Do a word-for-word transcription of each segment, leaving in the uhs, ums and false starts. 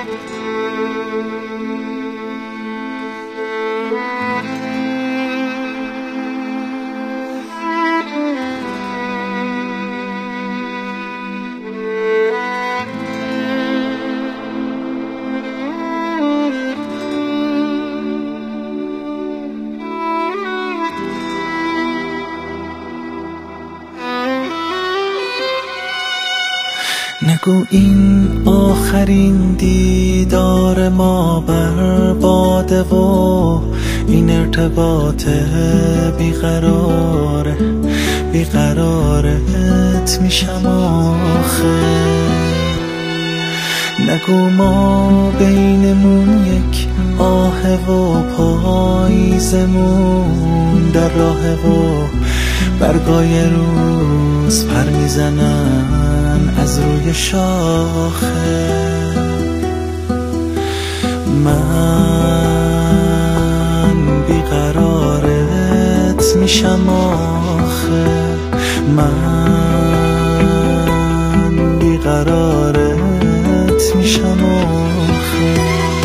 نگو این آخرین دیدار ما برباده و این ارتباط بیقراره بیقرارت میشم آخه. نگو ما بینمون یک آه و پاییزمون در راه و برگای روز پر میزنن از روی شاخه. من بیقرارت میشم آخه، من بیقرارت میشم آخه.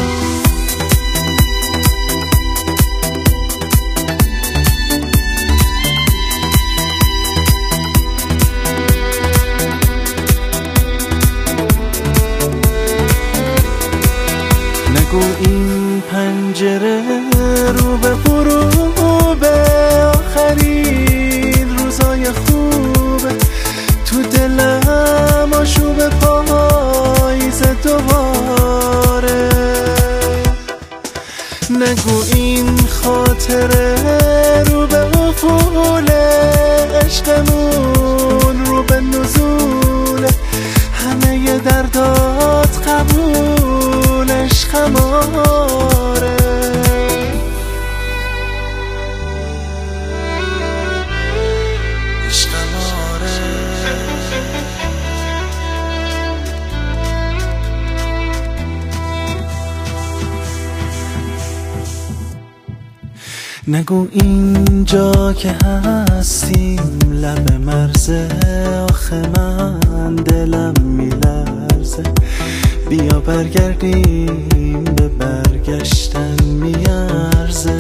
نگو این پنجره رو به غروبه، آخرین روزای خوبه تو دلم آشوب پاییز دوباره. نگو این خاطره رو به افول عشقمون رو به نزول همه دردات قبولش خماره. نگو اینجا که هستیم لب مرزه، آخه من دلم میلرزه. بیا برگردیم به برگشتن میارزه.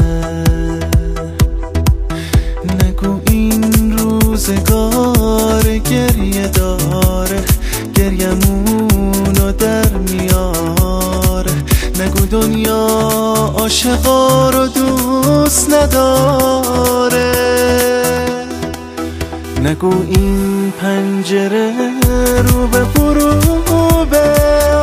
نگو این روزگار گریه داره گریمونو در میاره. نگو دنیا عاشقا رو دوست نداره. نگو این پنجره رو به غروبه،